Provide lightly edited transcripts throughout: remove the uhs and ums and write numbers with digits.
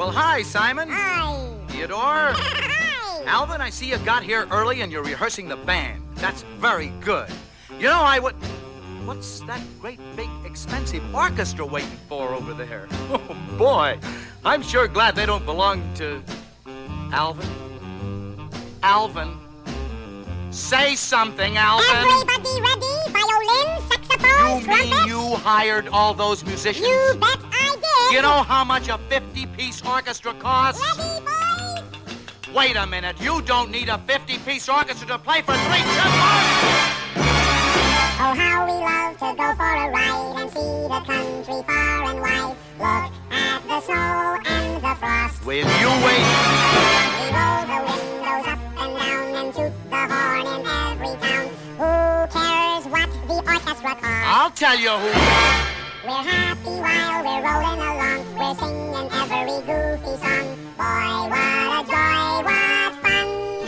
Well, hi, Simon. Hi. Theodore. Hi. Alvin, I see you got here early and you're rehearsing the band. That's very good. You know, I would... What's that great, big, expensive orchestra waiting for over there? Oh, boy. I'm sure glad they don't belong to... Alvin? Alvin? Say something, Alvin. Everybody ready? Violin, saxophone, You trumpet? mean you hired all those musicians? You bet I did. You know how much a 50-piece orchestra costs? Ready, boys? Wait a minute. You don't need a 50-piece orchestra to play for 3 months. Oh, how we love to go for a ride and see the country far and wide. Look at the snow and the frost. Will you wait? We roll the windows up and down and toot the horn in every town. Who cares what the orchestra costs? I'll tell you who. We're happy while we're rolling along. We're singing every goofy song. Boy, what a joy, what fun.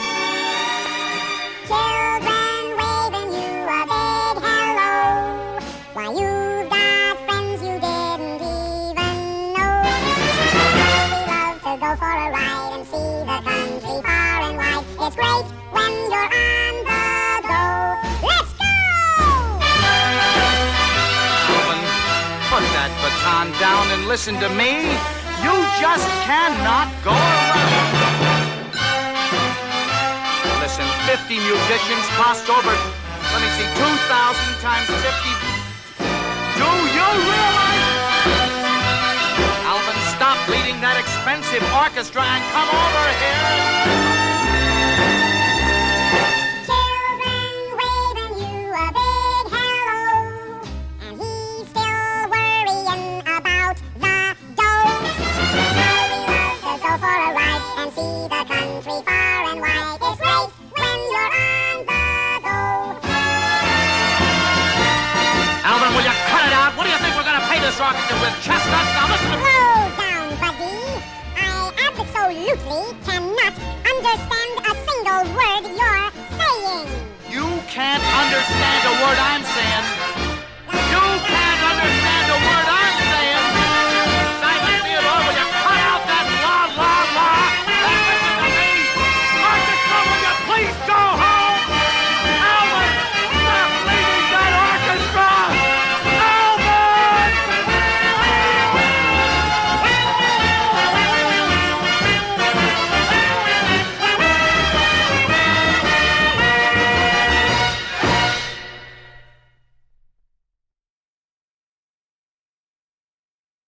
Children waving you a big hello. Why, you've got friends you didn't even know. We love to go for a ride and see the country far and wide. It's great when you're on the go. Let's go! Alvin, put that baton down and listen to me. You just cannot go around. Listen, 50 musicians cost over, let me see, 2,000 times 50. Do you realize? Alvin, stop leading that expensive orchestra and come over here. Children waving you a big hello, and he's still worrying about the dough. How we love to go for a ride and see the country far and wide. It's great when you're on the go. Alvin, will you cut it out? What do you think we're going to pay this orchestra with? Chestnuts? Now listen to me. Slow down, buddy. I absolutely cannot understand a single word you're saying. You can't understand a word I'm saying.